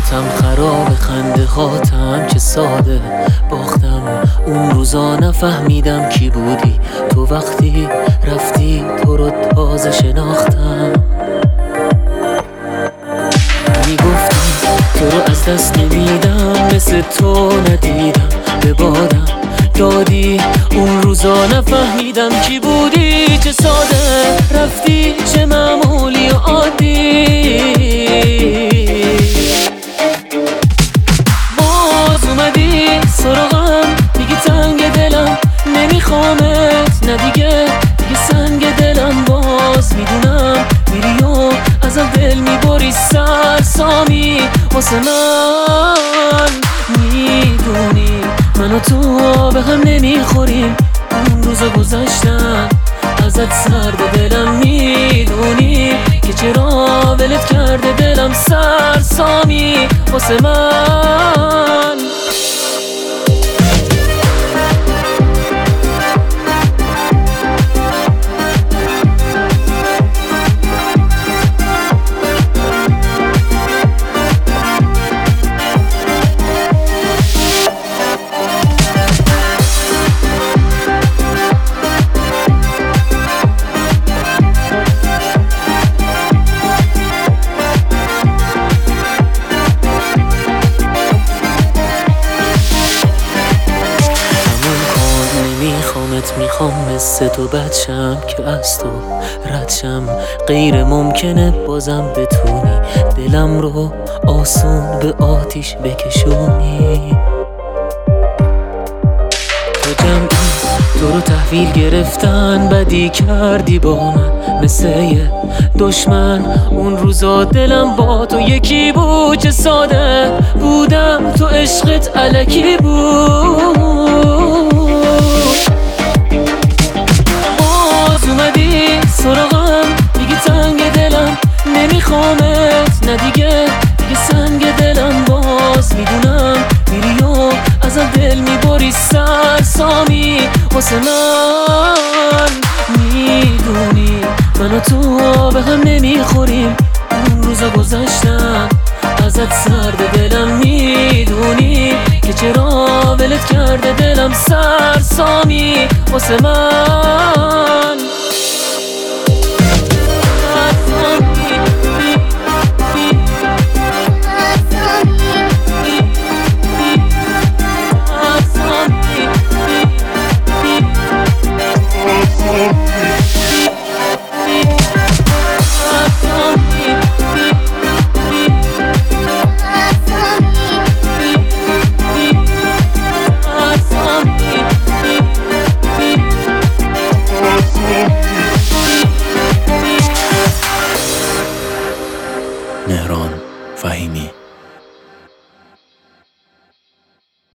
حیاتم خراب، خنده هاتم چه ساده. باختم اون روزا، نفهمیدم کی بودی تو. وقتی رفتی تو رو تازه شناختم. میگفتم تو رو از دست نمیدم، مثل تو ندیدم به بادم دادی اون روزا. نفهمیدم کی بودی، چه ساده رفتی، چه معمولی و عادی. باز اومدی سراغم، میگی تنگ دلم نمیخوامت، نه دیگه سنگ دلم. باز میدونم میری و ازم دل میبری، سرسامی واسه من. میدونی من و تو به هم نمیخوریم، اون روزا گذشتن ازت سرد دلم. میدونی که چرا ولت کرده دلم، سرسامی واسه من. میخوام مثل تو بچم که از تو ردشم. غیر ممکنه بازم بتونی دلم رو آسون به آتیش بکشونی. تو جمعی تو رو تحویل گرفتن، بدی کردی با من مثل یه دشمن. اون روزا دلم با تو یکی بود، چه ساده بودم، تو عشقت الکی بود. اومدی سراغم، میگی تنگ دلم نمیخوامت، نه دیگه سنگ دلم. باز میدونم میری و ازم دل میبری، سرسامی واسه من. میدونی من و تو به هم نمیخوریم، اون روزا گذشتن ازت سرد دلم. میدونی که چرا ولت کرده دلم، سرسامی واسه من.